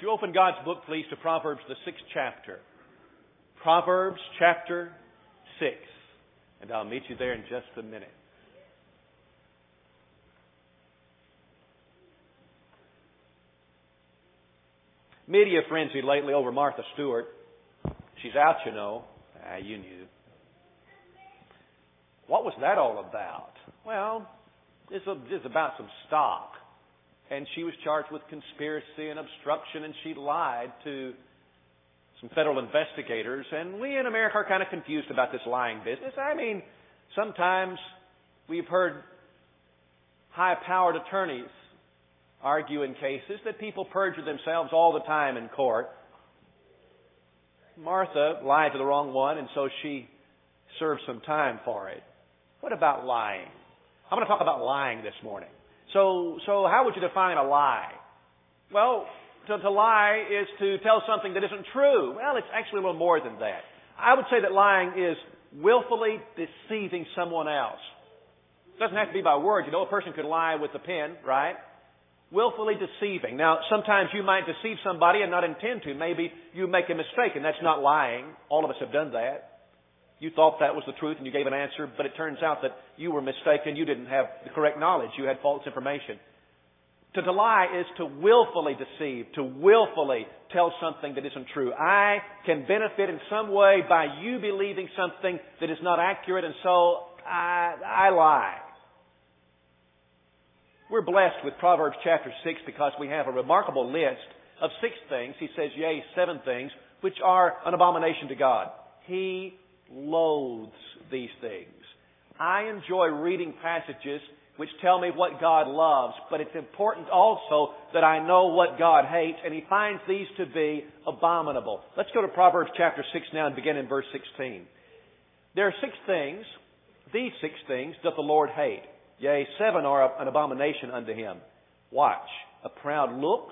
you open God's book, please, to Proverbs, the 6th chapter. Proverbs chapter 6. And I'll meet you there in just a minute. Media frenzy lately over Martha Stewart. She's out, you know. You knew. What was that all about? Well, it's about some stock. And she was charged with conspiracy and obstruction, and she lied to some federal investigators. And we in America are kind of confused about this lying business. I mean, sometimes we've heard high-powered attorneys argue in cases that people perjure themselves all the time in court. Martha lied to the wrong one, and so she served some time for it. What about lying? I'm going to talk about lying this morning. So how would you define a lie? Well, to lie is to tell something that isn't true. Well, it's actually a little more than that. I would say that lying is willfully deceiving someone else. It doesn't have to be by words. You know, a person could lie with a pen, right? Willfully deceiving. Now, sometimes you might deceive somebody and not intend to. Maybe you make a mistake, and that's not lying. All of us have done that. You thought that was the truth, and you gave an answer, but it turns out that you were mistaken. You didn't have the correct knowledge. You had false information. To lie is to willfully deceive, to willfully tell something that isn't true. I can benefit in some way by you believing something that is not accurate, and so I lie. We're blessed with Proverbs chapter 6 because we have a remarkable list of 6 things. He says, yea, 7 things, which are an abomination to God. He loathes these things. I enjoy reading passages which tell me what God loves, but it's important also that I know what God hates, and He finds these to be abominable. Let's go to Proverbs chapter 6 now and begin in verse 16. There are 6 things, these 6 things doth the Lord hate. Yea, 7 are an abomination unto Him. Watch. A proud look,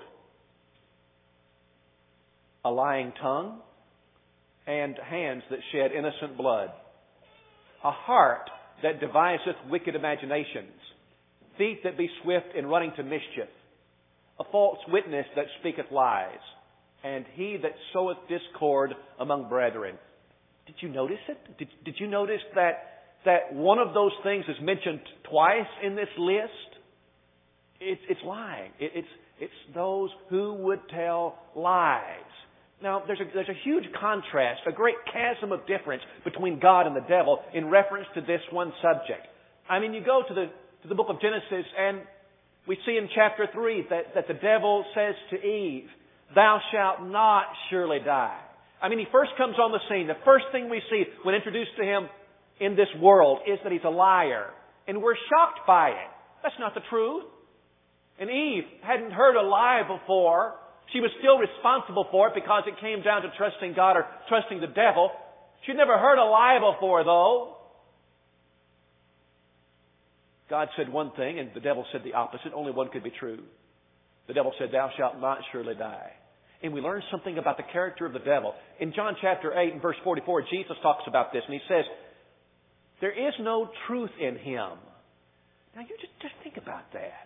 a lying tongue, and hands that shed innocent blood. A heart that deviseth wicked imaginations. Feet that be swift in running to mischief. A false witness that speaketh lies. And he that soweth discord among brethren. Did you notice it? Did you notice that one of those things is mentioned twice in this list? It's lying. It's those who would tell lies. Now, there's a huge contrast, a great chasm of difference between God and the devil in reference to this one subject. I mean, you go to the book of Genesis, and we see in chapter 3 that the devil says to Eve, "Thou shalt not surely die." I mean, he first comes on the scene. The first thing we see when introduced to him in this world is that he's a liar. And we're shocked by it. That's not the truth. And Eve hadn't heard a lie before. She was still responsible for it because it came down to trusting God or trusting the devil. She'd never heard a lie before, though. God said one thing and the devil said the opposite. Only one could be true. The devil said, "Thou shalt not surely die." And we learn something about the character of the devil. In John chapter 8 and verse 44, Jesus talks about this, and He says, there is no truth in him. Now, you just think about that.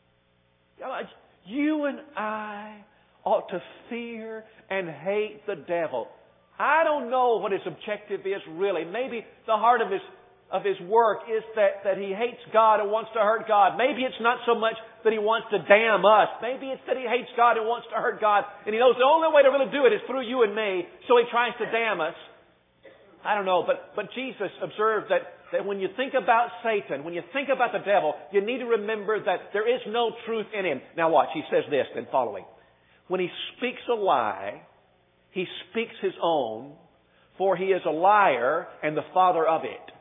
You and I ought to fear and hate the devil. I don't know what his objective is really. Maybe the heart of his work is that he hates God and wants to hurt God. Maybe it's not so much that he wants to damn us. Maybe it's that he hates God and wants to hurt God. And he knows the only way to really do it is through you and me, so he tries to damn us. I don't know, but Jesus observed that when you think about Satan, when you think about the devil, you need to remember that there is no truth in him. Now watch, he says this then following. When he speaks a lie, he speaks his own, for he is a liar and the father of it.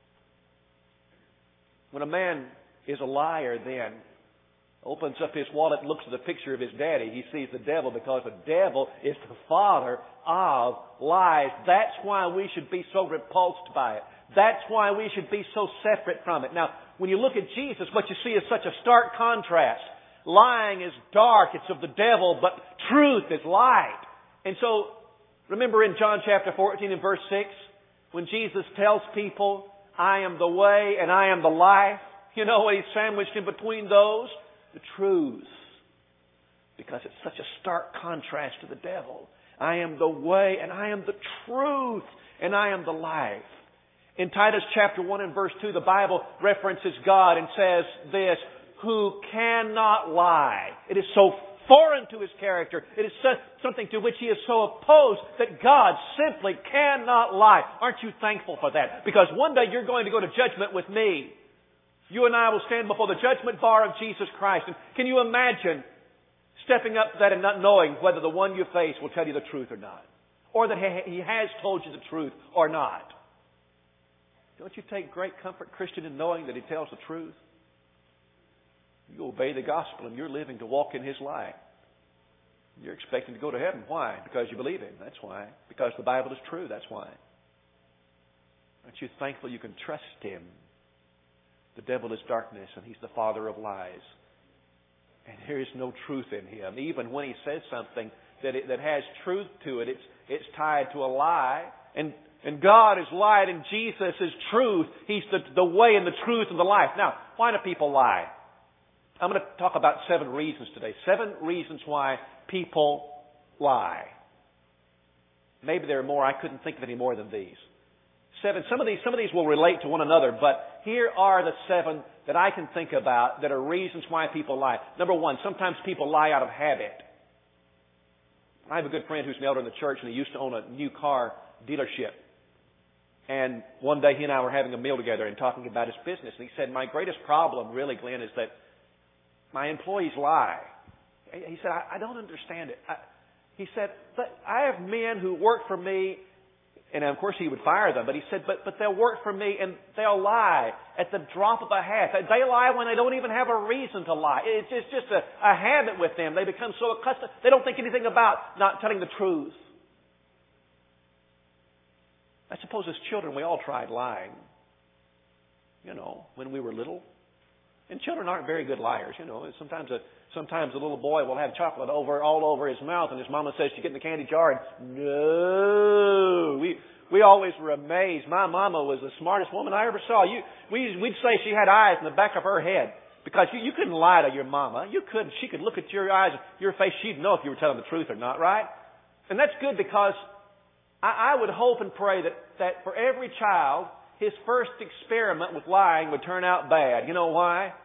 When a man is a liar, then opens up his wallet and looks at the picture of his daddy, he sees the devil, because the devil is the father of lies. That's why we should be so repulsed by it. That's why we should be so separate from it. Now, when you look at Jesus, what you see is such a stark contrast. Lying is dark, it's of the devil, but truth is light. And so, remember in John chapter 14 and verse 6, when Jesus tells people, "I am the way and I am the life," you know what He's sandwiched in between those? The truth. Because it's such a stark contrast to the devil. I am the way, and I am the truth, and I am the life. In Titus chapter 1 and verse 2, the Bible references God and says this, who cannot lie. It is so foreign to His character. It is something to which He is so opposed that God simply cannot lie. Aren't you thankful for that? Because one day you're going to go to judgment with me. You and I will stand before the judgment bar of Jesus Christ. And can you imagine stepping up to that and not knowing whether the one you face will tell you the truth or not? Or that he has told you the truth or not? Don't you take great comfort, Christian, in knowing that He tells the truth? You obey the gospel and you're living to walk in His light. You're expecting to go to heaven. Why? Because you believe Him. That's why. Because the Bible is true. That's why. Aren't you thankful you can trust Him? The devil is darkness and he's the father of lies. And there is no truth in him. Even when he says something that has truth to it, it's tied to a lie. And God is light and Jesus is truth. He's the way and the truth and the life. Now, why do people lie? I'm going to talk about 7 reasons today. 7 reasons why people lie. Maybe there are more. I couldn't think of any more than these. 7. Some of these will relate to one another, but here are the 7 that I can think about that are reasons why people lie. Number 1, sometimes people lie out of habit. I have a good friend who's an elder in the church, and he used to own a new car dealership. And one day he and I were having a meal together and talking about his business. And he said, my greatest problem really, Glenn, is that my employees lie. He said, I don't understand it. He said, but I have men who work for me. And of course he would fire them, but he said, but they'll work for me and they'll lie at the drop of a hat. They lie when they don't even have a reason to lie. It's just a habit with them. They become so accustomed. They don't think anything about not telling the truth. I suppose as children we all tried lying. You know, when we were little. And children aren't very good liars, you know. Sometimes a little boy will have chocolate all over his mouth, and his mama says, "You get in the candy jar." And no, we always were amazed. My mama was the smartest woman I ever saw. We'd say she had eyes in the back of her head because you couldn't lie to your mama. You couldn't. She could look at your eyes, your face. She'd know if you were telling the truth or not, right? And that's good because I would hope and pray that for every child, his first experiment with lying would turn out bad. You know why?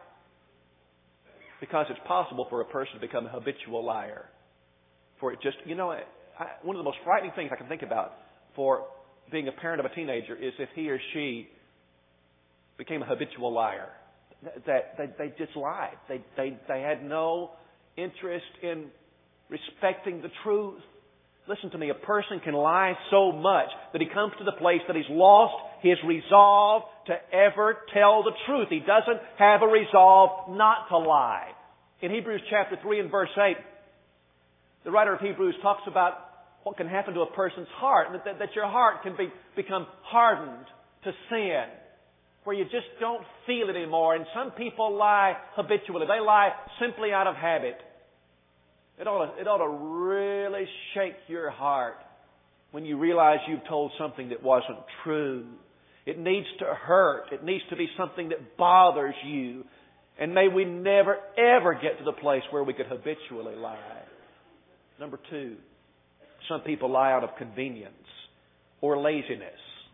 Because it's possible for a person to become a habitual liar. For it just, one of the most frightening things I can think about for being a parent of a teenager is if he or she became a habitual liar. That they just lied. They had no interest in respecting the truth. Listen to me, a person can lie so much that he comes to the place that he's lost his resolve to ever tell the truth. He doesn't have a resolve not to lie. In Hebrews chapter 3 and verse 8, the writer of Hebrews talks about what can happen to a person's heart, that your heart can become hardened to sin, where you just don't feel it anymore. And some people lie habitually. They lie simply out of habit. It ought to really shake your heart when you realize you've told something that wasn't true. It needs to hurt. It needs to be something that bothers you. And may we never, ever get to the place where we could habitually lie. Number 2, some people lie out of convenience or laziness.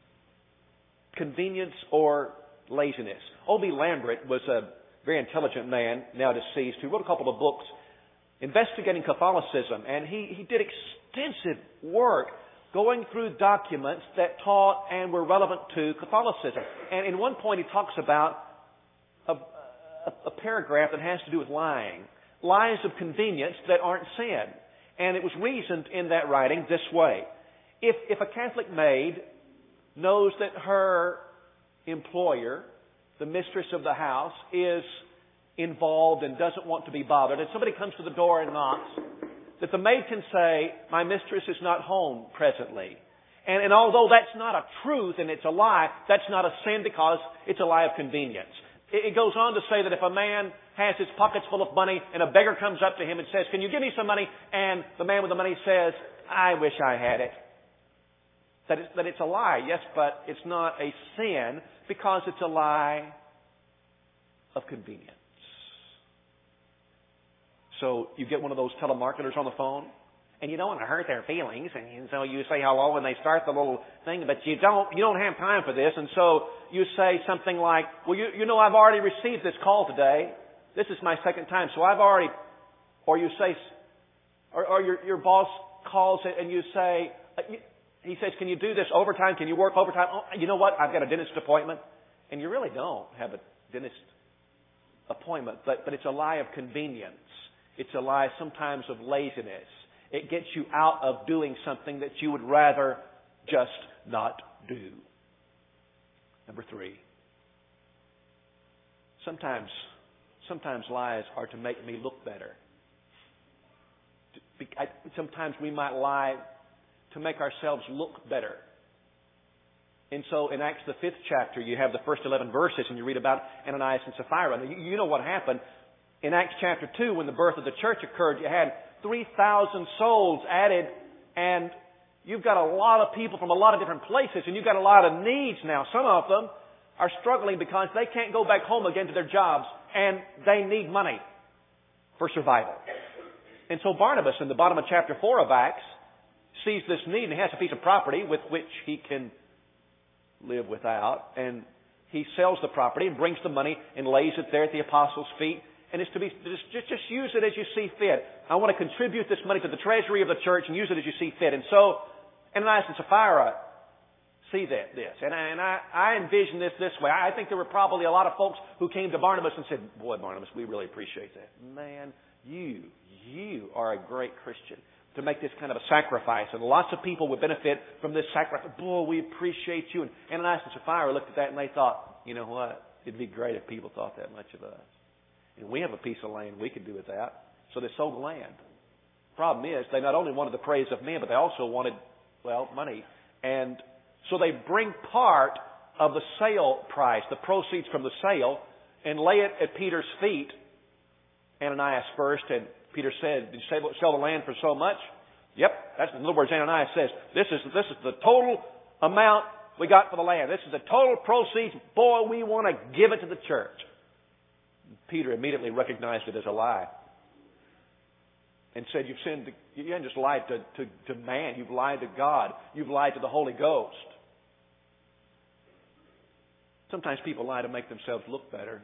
Convenience or laziness. O.B. Lambert was a very intelligent man, now deceased, who wrote a couple of books investigating Catholicism, and he did extensive work going through documents that taught and were relevant to Catholicism. And in one point he talks about a paragraph that has to do with lying. Lies of convenience that aren't sin. And it was reasoned in that writing this way. If a Catholic maid knows that her employer, the mistress of the house, is involved and doesn't want to be bothered, and somebody comes to the door and knocks, that the maid can say, "My mistress is not home presently." And although that's not a truth and it's a lie, that's not a sin because it's a lie of convenience. It goes on to say that if a man has his pockets full of money and a beggar comes up to him and says, "Can you give me some money?" and the man with the money says, "I wish I had it." That it's a lie, yes, but it's not a sin because it's a lie of convenience. So you get one of those telemarketers on the phone, and you don't want to hurt their feelings, and so you say hello, and they start the little thing, but you don't have time for this, and so you say something like, well, you know, I've already received this call today. This is my second time, so I've already, or you say, or your boss calls and you say, he says, can you do this overtime? Can you work overtime? Oh, you know what? I've got a dentist appointment. And you really don't have a dentist appointment, but it's a lie of convenience. It's a lie sometimes of laziness. It gets you out of doing something that you would rather just not do. Number 3. Sometimes lies are to make me look better. Sometimes we might lie to make ourselves look better. And so in Acts the 5th chapter, you have the first 11 verses, and you read about Ananias and Sapphira. You know what happened. In Acts chapter 2, when the birth of the church occurred, you had 3,000 souls added, and you've got a lot of people from a lot of different places, and you've got a lot of needs now. Some of them are struggling because they can't go back home again to their jobs, and they need money for survival. And so Barnabas, in the bottom of chapter 4 of Acts, sees this need, and he has a piece of property with which he can live without, and he sells the property and brings the money and lays it there at the apostles' feet. And it's to be just use it as you see fit. I want to contribute this money to the treasury of the church and use it as you see fit. And so Ananias and Sapphira see this. And I envision this way. I think there were probably a lot of folks who came to Barnabas and said, boy, Barnabas, we really appreciate that. Man, you are a great Christian to make this kind of a sacrifice. And lots of people would benefit from this sacrifice. Boy, we appreciate you. And Ananias and Sapphira looked at that and they thought, you know what? It'd be great if people thought that much of us. And we have a piece of land we could do with that. So they sold the land. Problem is, they not only wanted the praise of men, but they also wanted, money. And so they bring part of the sale price, the proceeds from the sale, and lay it at Peter's feet. Ananias first, and Peter said, did you sell the land for so much? Yep. That's, in other words, Ananias says, this is the total amount we got for the land. This is the total proceeds. Boy, we want to give it to the church. Peter immediately recognized it as a lie and said, you've sinned. You haven't just lied to man. You've lied to God. You've lied to the Holy Ghost. Sometimes people lie to make themselves look better.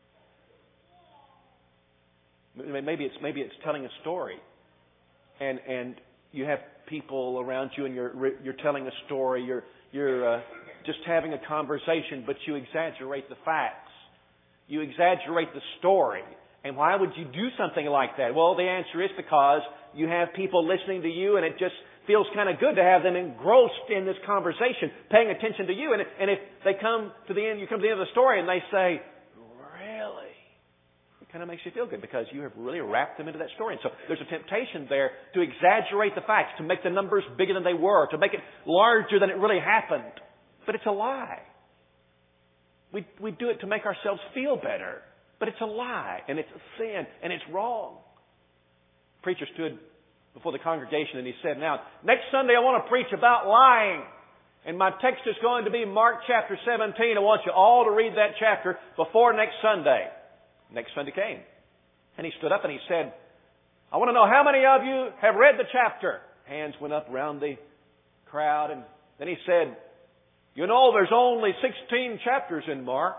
Maybe it's telling a story, and you have people around you, and you're telling a story. You're just having a conversation, but you exaggerate the facts. You exaggerate the story. And why would you do something like that? Well, the answer is because you have people listening to you, and it just feels kind of good to have them engrossed in this conversation, paying attention to you. And if they come to the end, you come to the end of the story, and they say, really? It kind of makes you feel good because you have really wrapped them into that story. And so there's a temptation there to exaggerate the facts, to make the numbers bigger than they were, to make it larger than it really happened. But it's a lie. We do it to make ourselves feel better. But it's a lie, and it's a sin, and it's wrong. The preacher stood before the congregation, and he said, now, next Sunday I want to preach about lying. And my text is going to be Mark chapter 17. I want you all to read that chapter before next Sunday. Next Sunday came. And he stood up and he said, I want to know how many of you have read the chapter. Hands went up around the crowd, and then he said, you know, there's only 16 chapters in Mark.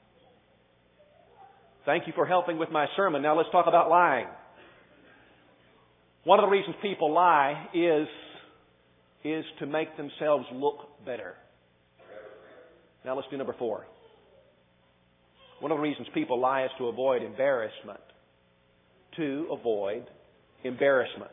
Thank you for helping with my sermon. Now let's talk about lying. One of the reasons people lie is to make themselves look better. Now let's do number 4. One of the reasons people lie is to avoid embarrassment. To avoid embarrassment.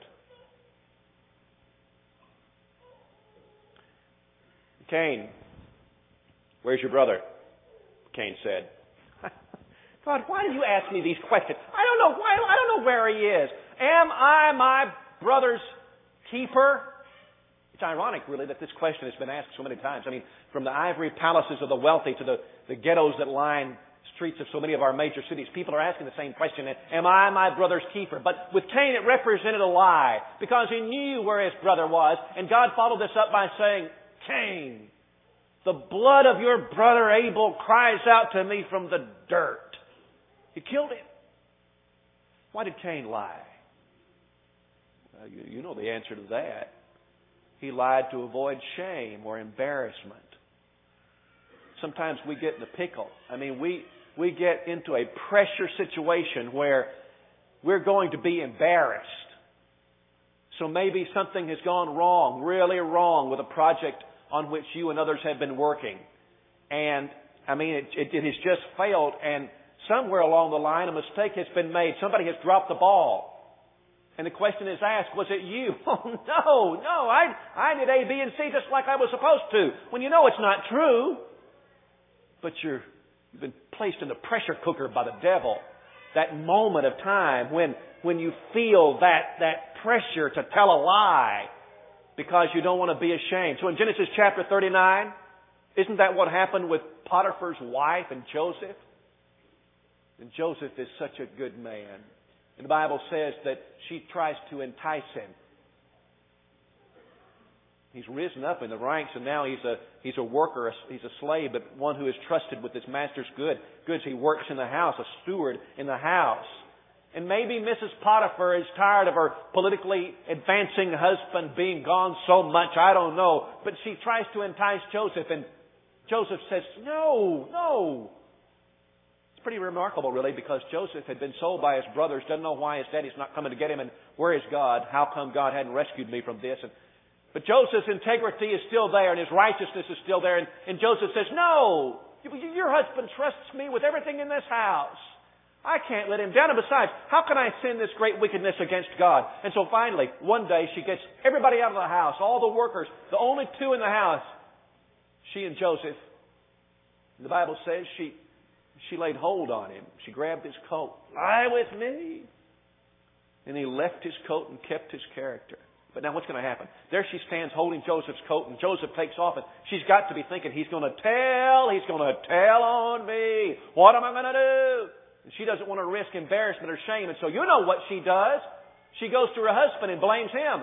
Cain, where's your brother? Cain said. God, why do you ask me these questions? I don't know why. I don't know where he is. Am I my brother's keeper? It's ironic, really, that this question has been asked so many times. I mean, from the ivory palaces of the wealthy to the ghettos that line streets of so many of our major cities, people are asking the same question. Am I my brother's keeper? But with Cain, it represented a lie because he knew where his brother was. And God followed this up by saying, Cain, the blood of your brother Abel cries out to me from the dirt. You killed him. Why did Cain lie? You know the answer to that. He lied to avoid shame or embarrassment. Sometimes we get in a pickle. We get into a pressure situation where we're going to be embarrassed. So maybe something has gone wrong, really wrong, with a project on which you and others have been working. And, it has just failed, and somewhere along the line a mistake has been made. Somebody has dropped the ball. And the question is asked, was it you? Oh, no, I did A, B, and C just like I was supposed to. When you know it's not true. But you've been placed in the pressure cooker by the devil. That moment of time when you feel that pressure to tell a lie because you don't want to be ashamed. So in Genesis chapter 39, isn't that what happened with Potiphar's wife and Joseph? And Joseph is such a good man. And the Bible says that she tries to entice him. He's risen up in the ranks, and now he's a worker, he's a slave, but one who is trusted with his master's goods. He works in the house, a steward in the house. And maybe Mrs. Potiphar is tired of her politically advancing husband being gone so much, I don't know. But she tries to entice Joseph, and Joseph says, no. It's pretty remarkable, really, because Joseph had been sold by his brothers, doesn't know why his daddy's not coming to get him, and where is God? How come God hadn't rescued me from this? But Joseph's integrity is still there, and his righteousness is still there. And Joseph says, no, your husband trusts me with everything in this house. I can't let him down. And besides, how can I sin this great wickedness against God? And so finally, one day she gets everybody out of the house, all the workers, the only two in the house, she and Joseph. And the Bible says she laid hold on him. She grabbed his coat. Lie with me. And he left his coat and kept his character. But now what's going to happen? There she stands holding Joseph's coat, and Joseph takes off, and she's got to be thinking, he's going to tell on me. What am I going to do? And she doesn't want to risk embarrassment or shame, and so you know what she does. She goes to her husband and blames him.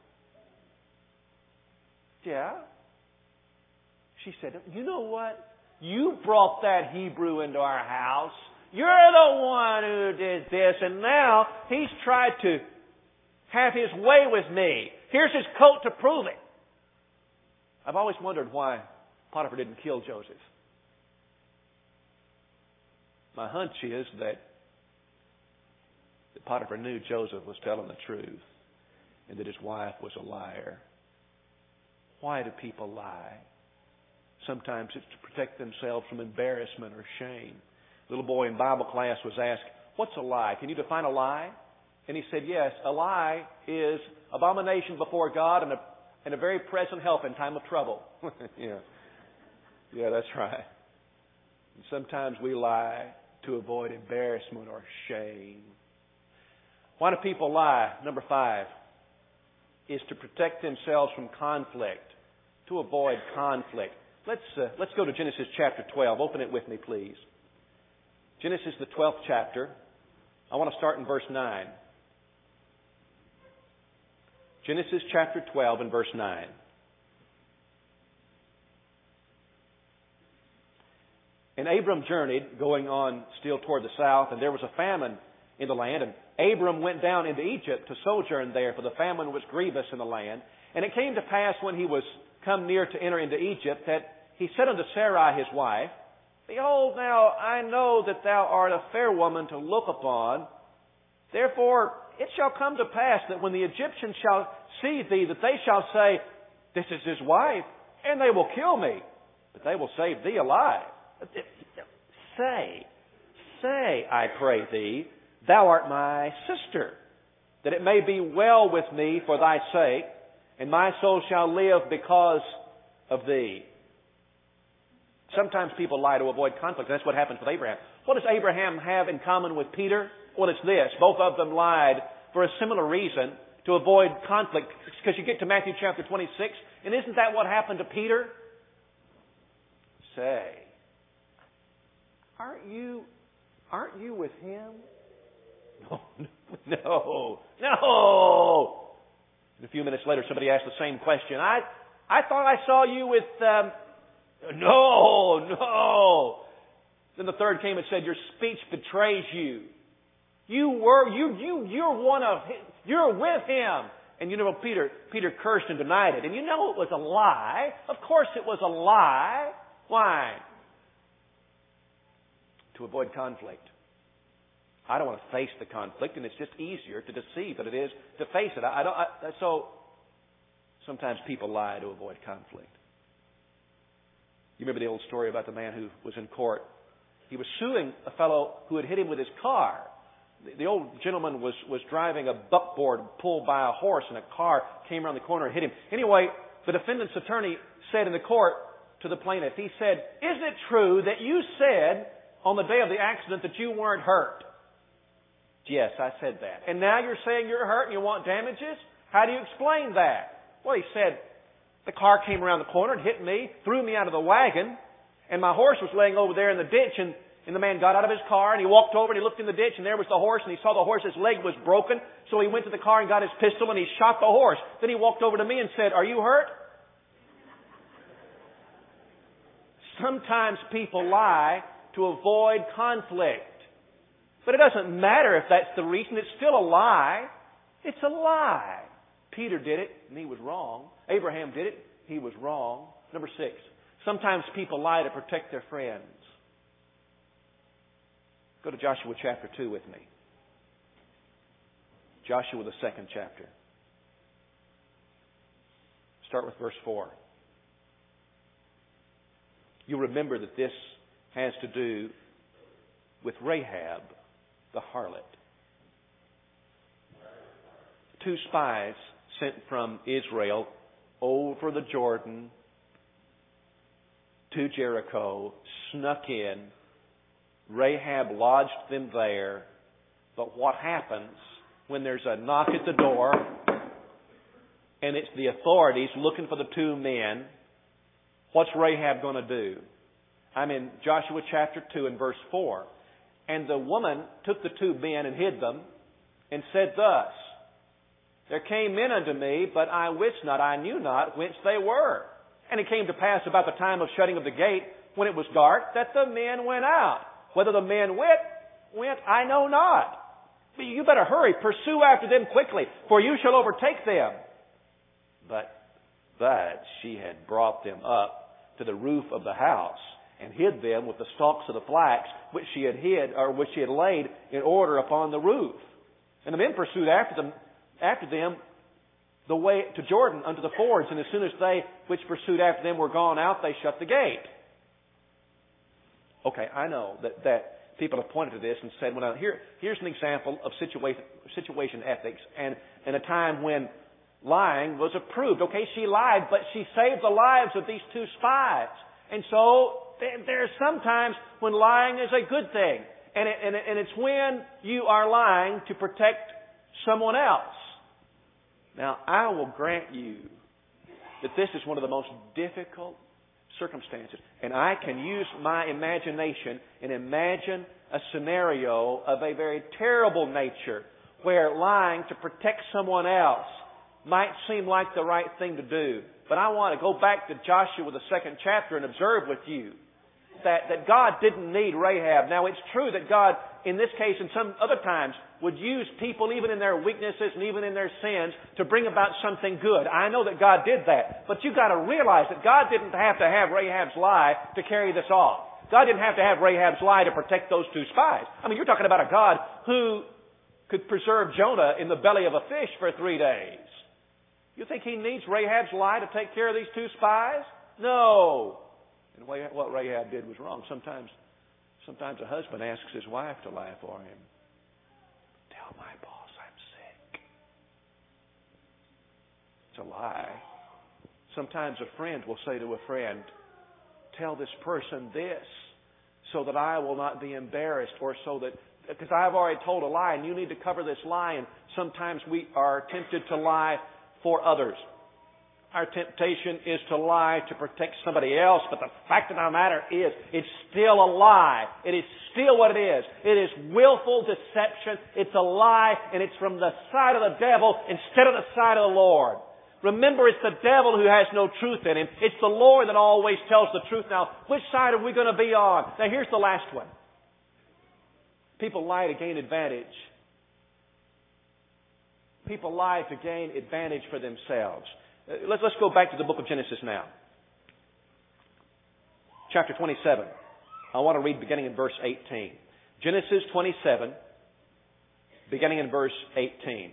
Yeah. She said, you know what? You brought that Hebrew into our house. You're the one who did this, and now he's tried to have his way with me. Here's his coat to prove it. I've always wondered why Potiphar didn't kill Joseph. My hunch is that Potiphar knew Joseph was telling the truth and that his wife was a liar. Why do people lie? Sometimes it's to protect themselves from embarrassment or shame. A little boy in Bible class was asked, what's a lie? Can you define a lie? And he said, yes, a lie is abomination before God and a very present help in time of trouble. Yeah, that's right. And sometimes we lie to avoid embarrassment or shame. Why do people lie? Number 5 is to protect themselves from conflict, to avoid conflict. Let's go to Genesis chapter 12. Open it with me, please. Genesis, the 12th chapter. I want to start in verse 9. Genesis chapter 12 and verse 9. And Abram journeyed, going on still toward the south, and there was a famine in the land. And Abram went down into Egypt to sojourn there, for the famine was grievous in the land. And it came to pass, when he was come near to enter into Egypt, that he said unto Sarai his wife, Behold, now I know that thou art a fair woman to look upon. Therefore it shall come to pass that when the Egyptians shall see thee, that they shall say, This is his wife, and they will kill me, but they will save thee alive. Say, I pray thee, thou art my sister, that it may be well with me for thy sake, and my soul shall live because of thee. Sometimes people lie to avoid conflict. That's what happens with Abraham. What does Abraham have in common with Peter? Well, it's this. Both of them lied for a similar reason, to avoid conflict. Because you get to Matthew chapter 26, and isn't that what happened to Peter? Say, aren't you with him? No. And a few minutes later, somebody asked the same question. I thought I saw you with... No. Then the third came and said, Your speech betrays you. You're with him. And you know, Peter cursed and denied it. And you know it was a lie. Of course it was a lie. Why? To avoid conflict. I don't want to face the conflict, and it's just easier to deceive than it is to face it. So sometimes people lie to avoid conflict. You remember the old story about the man who was in court? He was suing a fellow who had hit him with his car. The old gentleman was driving a buckboard pulled by a horse, and a car came around the corner and hit him. Anyway, the defendant's attorney said in the court to the plaintiff, he said, "Isn't it true that you said on the day of the accident that you weren't hurt?" "Yes, I said that." "And now you're saying you're hurt and you want damages? How do you explain that?" Well, he said, "The car came around the corner and hit me, threw me out of the wagon, and my horse was laying over there in the ditch, and the man got out of his car and he walked over and he looked in the ditch and there was the horse, and he saw the horse's leg was broken, so he went to the car and got his pistol and he shot the horse. Then he walked over to me and said, 'Are you hurt?'" Sometimes people lie to avoid conflict. But it doesn't matter if that's the reason. It's still a lie. It's a lie. Peter did it, and he was wrong. Abraham did it. He was wrong. Number 6. Sometimes people lie to protect their friends. Go to Joshua chapter 2 with me. Joshua, the 2nd chapter. Start with verse 4. You remember that this has to do with Rahab, the harlot. 2 spies sent from Israel over the Jordan to Jericho snuck in. Rahab lodged them there. But what happens when there's a knock at the door and it's the authorities looking for the 2 men? What's Rahab going to do? I'm in Joshua chapter 2 and verse 4. "And the woman took the 2 men and hid them, and said thus, There came men unto me, but I wist not, I knew not whence they were. And it came to pass about the time of shutting of the gate, when it was dark, that the men went out. Whether the men went, I know not. But you better hurry, pursue after them quickly, for you shall overtake them." But she had brought them up to the roof of the house, and hid them with the stalks of the flax, which she had laid in order upon the roof. And the men pursued after them the way to Jordan unto the fords, and as soon as they which pursued after them were gone out, they shut the gate. Okay, I know that people have pointed to this and said, well, now here's an example of situation ethics, and in a time when lying was approved. Okay, she lied, but she saved the lives of these 2 spies. And so there's sometimes when lying is a good thing. And it's when you are lying to protect someone else. Now, I will grant you that this is one of the most difficult circumstances. And I can use my imagination and imagine a scenario of a very terrible nature where lying to protect someone else might seem like the right thing to do. But I want to go back to Joshua, the 2nd chapter, and observe with you that God didn't need Rahab. Now, it's true that God, in this case and some other times, would use people even in their weaknesses and even in their sins to bring about something good. I know that God did that. But you've got to realize that God didn't have to have Rahab's lie to carry this off. God didn't have to have Rahab's lie to protect those 2 spies. I mean, you're talking about a God who could preserve Jonah in the belly of a fish for 3 days. You think He needs Rahab's lie to take care of these 2 spies? No. And what Rahab did was wrong. Sometimes a husband asks his wife to lie for him. "Tell my boss I'm sick." It's a lie. Sometimes a friend will say to a friend, "Tell this person this so that I will not be embarrassed," or so that, because I've already told a lie and you need to cover this lie. And sometimes we are tempted to lie for others. Our temptation is to lie to protect somebody else, but the fact of the matter is, it's still a lie. It is still what it is. It is willful deception. It's a lie, and it's from the side of the devil instead of the side of the Lord. Remember, it's the devil who has no truth in him. It's the Lord that always tells the truth. Now, which side are we going to be on? Now, here's the last one. People lie to gain advantage. People lie to gain advantage for themselves. Let's go back to the book of Genesis now. Chapter 27. I want to read beginning in verse 18. Genesis 27, beginning in verse 18.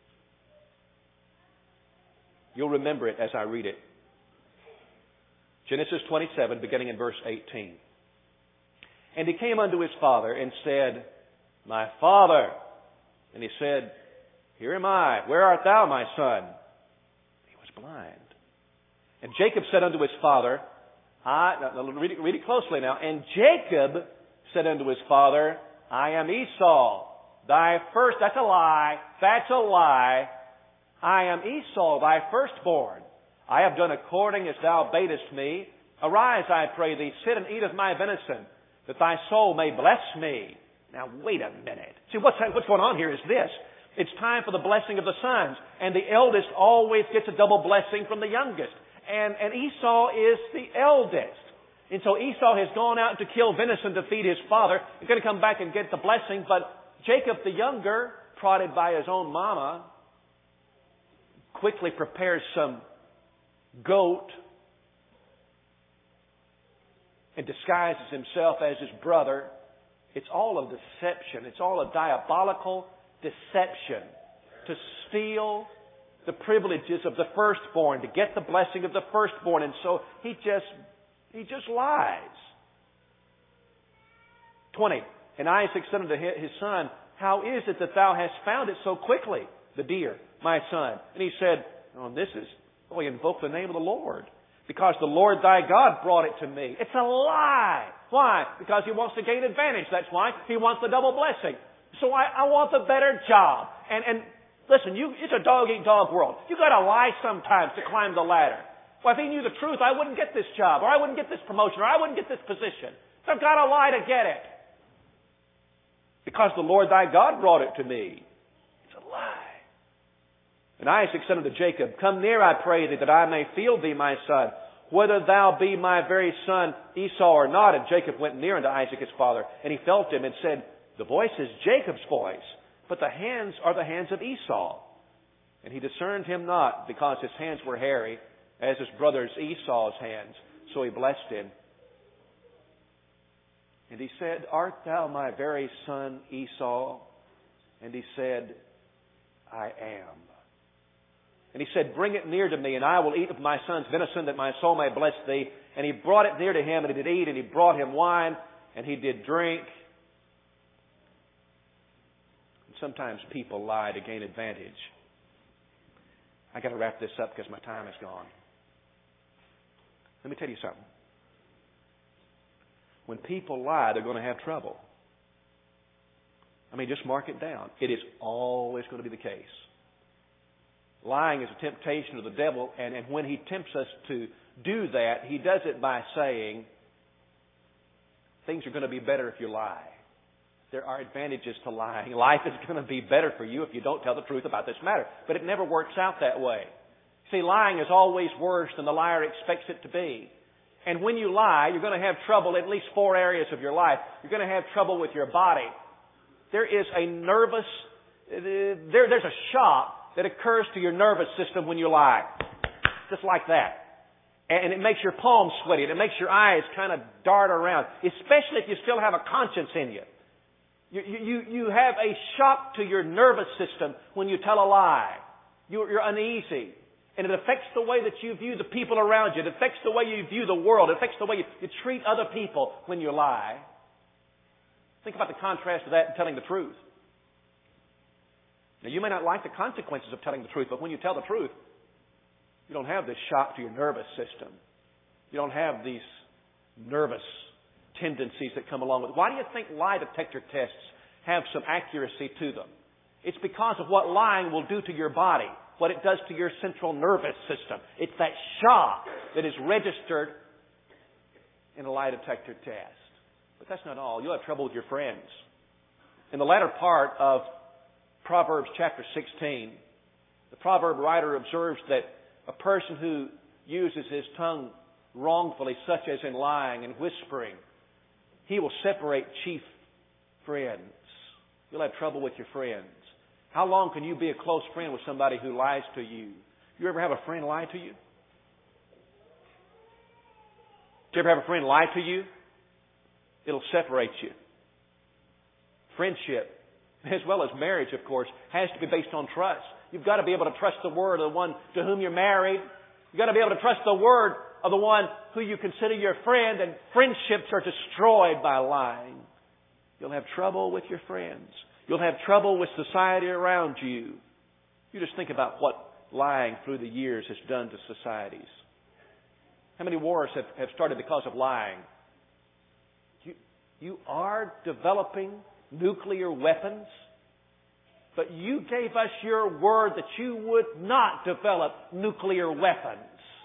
You'll remember it as I read it. Genesis 27, beginning in verse 18. And he came unto his father and said, My father. And he said, Here am I. Where art thou, my son? He was blind. And Jacob said unto his father, read it closely now. And Jacob said unto his father, I am Esau, thy first. That's a lie. That's a lie. I am Esau, thy firstborn. I have done according as thou badest me. Arise, I pray thee, sit and eat of my venison, that thy soul may bless me. Now, wait a minute. See, what's going on here is this. It's time for the blessing of the sons. And the eldest always gets a double blessing from the youngest. And Esau is the eldest. And so Esau has gone out to kill venison to feed his father. He's going to come back and get the blessing. But Jacob the younger, prodded by his own mama, quickly prepares some goat and disguises himself as his brother. It's all a deception. It's all a diabolical deception to steal the privileges of the firstborn, to get the blessing of the firstborn. And so he just lies. 20. And Isaac said unto his son, How is it that thou hast found it so quickly, the deer, my son? And he said, he invoked the name of the Lord. Because the Lord thy God brought it to me. It's a lie. Why? Because he wants to gain advantage. That's why he wants the double blessing. So I want the better job. And listen, it's a dog-eat-dog world. You've got to lie sometimes to climb the ladder. Well, if he knew the truth, I wouldn't get this job, or I wouldn't get this promotion, or I wouldn't get this position. So I've got to lie to get it. Because the Lord thy God brought it to me. It's a lie. And Isaac said unto Jacob, Come near, I pray thee, that I may feel thee, my son, whether thou be my very son Esau or not. And Jacob went near unto Isaac his father, and he felt him, and said, The voice is Jacob's voice, but the hands are the hands of Esau. And he discerned him not, because his hands were hairy, as his brother's Esau's hands. So he blessed him. And he said, Art thou my very son Esau? And he said, I am. And he said, Bring it near to me, and I will eat of my son's venison, that my soul may bless thee. And he brought it near to him, and he did eat, and he brought him wine, and he did drink. And sometimes people lie to gain advantage. I got to wrap this up because my time is gone. Let me tell you something. When people lie, they're going to have trouble. Just mark it down. It is always going to be the case. Lying is a temptation of the devil, and when he tempts us to do that, he does it by saying, things are going to be better if you lie. There are advantages to lying. Life is going to be better for you if you don't tell the truth about this matter. But it never works out that way. See, lying is always worse than the liar expects it to be. And when you lie, you're going to have trouble in at least 4 areas of your life. You're going to have trouble with your body. There is a there's a shock that occurs to your nervous system when you lie. Just like that. And it makes your palms sweaty, and it makes your eyes kind of dart around, especially if you still have a conscience in you. You have a shock to your nervous system when you tell a lie. You're uneasy. And it affects the way that you view the people around you. It affects the way you view the world. It affects the way you treat other people when you lie. Think about the contrast of that and telling the truth. Now, you may not like the consequences of telling the truth, but when you tell the truth, you don't have this shock to your nervous system. You don't have these nervous tendencies that come along with it. Why do you think lie detector tests have some accuracy to them? It's because of what lying will do to your body, what it does to your central nervous system. It's that shock that is registered in a lie detector test. But that's not all. You'll have trouble with your friends. In the latter part of Proverbs chapter 16, the proverb writer observes that a person who uses his tongue wrongfully, such as in lying and whispering, he will separate chief friends. You'll have trouble with your friends. How long can you be a close friend with somebody who lies to you? You ever have a friend lie to you? Did you ever have a friend lie to you? It'll separate you. Friendship, as well as marriage, of course, has to be based on trust. You've got to be able to trust the word of the one to whom you're married. You've got to be able to trust the word of the one who you consider your friend, and friendships are destroyed by lying. You'll have trouble with your friends. You'll have trouble with society around you. You just think about what lying through the years has done to societies. How many wars have started because of lying? You are developing nuclear weapons, but you gave us your word that you would not develop nuclear weapons.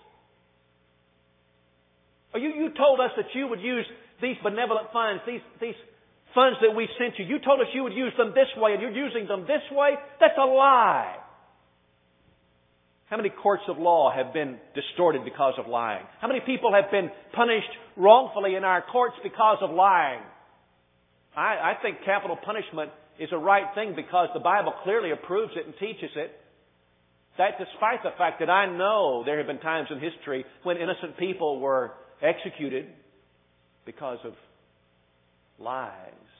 Or you told us that you would use these benevolent funds, these funds that we sent you. You told us you would use them this way, and you're using them this way. That's a lie. How many courts of law have been distorted because of lying? How many people have been punished wrongfully in our courts because of lying? I think capital punishment is a right thing because the Bible clearly approves it and teaches it. That despite the fact that I know there have been times in history when innocent people were executed because of lies.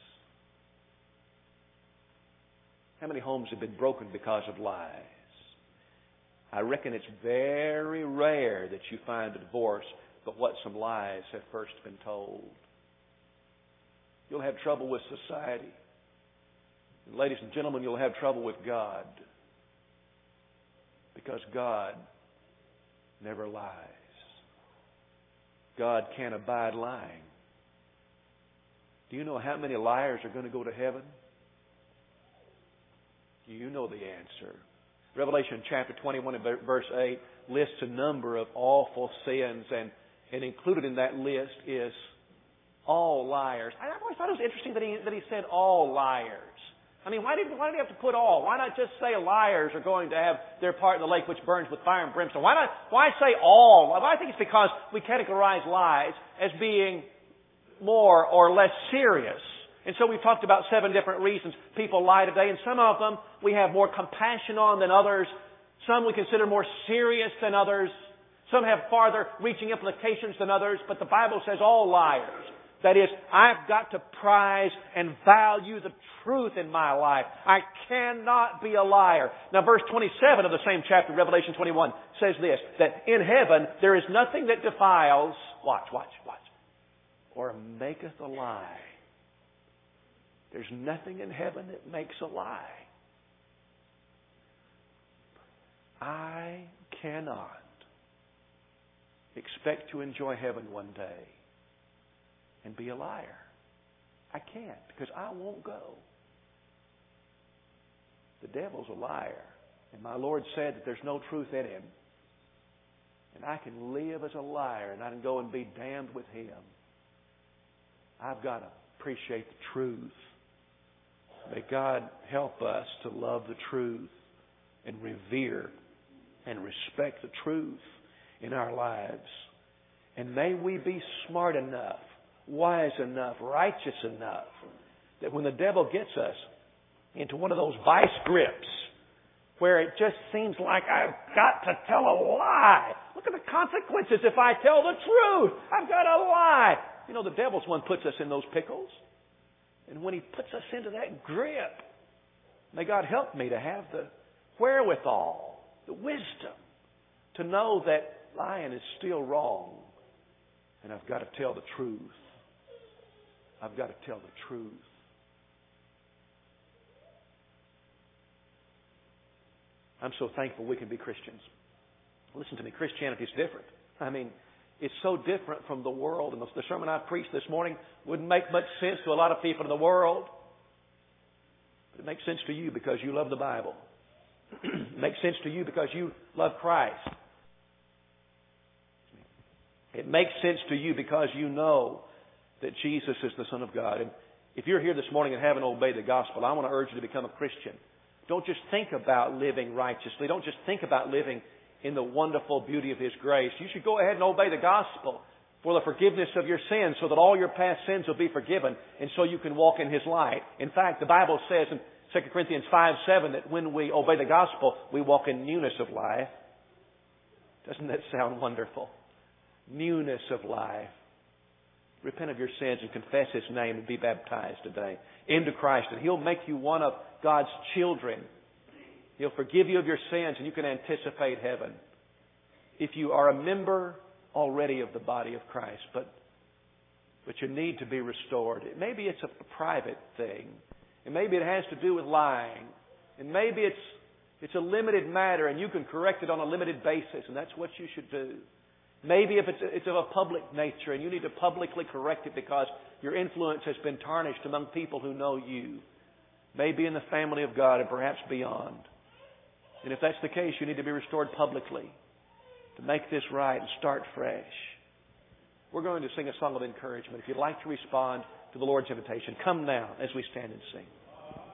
How many homes have been broken because of lies? I reckon it's very rare that you find a divorce, but what some lies have first been told. You'll have trouble with society. And ladies and gentlemen, you'll have trouble with God. Because God never lies. God can't abide lying. Do you know how many liars are going to go to heaven? You know the answer. Revelation chapter 21 and verse 8 lists a number of awful sins, and included in that list is all liars. I always thought it was interesting that he said all liars. I mean, why did he have to put all? Why not just say liars are going to have their part in the lake which burns with fire and brimstone? Why say all? Well, I think it's because we categorize lies as being more or less serious. And so we've talked about 7 different reasons people lie today, and some of them we have more compassion on than others. Some we consider more serious than others. Some have farther reaching implications than others, but the Bible says all liars. That is, I've got to prize and value the truth in my life. I cannot be a liar. Now, verse 27 of the same chapter, Revelation 21, says this, that in heaven there is nothing that defiles, watch, or maketh a lie. There's nothing in heaven that makes a lie. I cannot expect to enjoy heaven one day and be a liar. I can't, because I won't go. The devil's a liar. And my Lord said that there's no truth in him. And I can live as a liar, and I can go and be damned with him. I've got to appreciate the truth. May God help us to love the truth and revere and respect the truth in our lives. And may we be smart enough, wise enough, righteous enough, that when the devil gets us into one of those vice grips where it just seems like I've got to tell a lie. Look at the consequences if I tell the truth. I've got to lie. You know, the devil's one puts us in those pickles. And when he puts us into that grip, may God help me to have the wherewithal, the wisdom, to know that lying is still wrong. And I've got to tell the truth. I've got to tell the truth. I'm so thankful we can be Christians. Listen to me, Christianity is different. I mean, it's so different from the world. And the sermon I preached this morning wouldn't make much sense to a lot of people in the world. But it makes sense to you because you love the Bible. It makes sense to you because you love Christ. It makes sense to you because you know that Jesus is the Son of God. And if you're here this morning and haven't obeyed the gospel, I want to urge you to become a Christian. Don't just think about living righteously. Don't just think about living in the wonderful beauty of His grace. You should go ahead and obey the gospel for the forgiveness of your sins so that all your past sins will be forgiven and so you can walk in His light. In fact, the Bible says in 2 Corinthians 5:7, that when we obey the gospel, we walk in newness of life. Doesn't that sound wonderful? Newness of life. Repent of your sins and confess His name and be baptized today into Christ. And He'll make you one of God's children. He'll forgive you of your sins and you can anticipate heaven. If you are a member already of the body of Christ, but you need to be restored. Maybe it's a private thing. And maybe it has to do with lying. And maybe it's a limited matter and you can correct it on a limited basis, and that's what you should do. Maybe if it's of a public nature and you need to publicly correct it because your influence has been tarnished among people who know you. Maybe in the family of God and perhaps beyond. And if that's the case, you need to be restored publicly to make this right and start fresh. We're going to sing a song of encouragement. If you'd like to respond to the Lord's invitation, come now as we stand and sing.